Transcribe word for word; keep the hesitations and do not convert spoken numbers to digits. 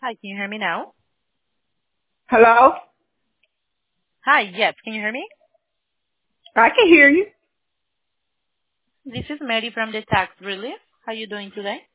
Hi, can you hear me now? Hello? Hi, yes, can you hear me? I can hear you. This is Mary from the Tax Relief. How are you doing today?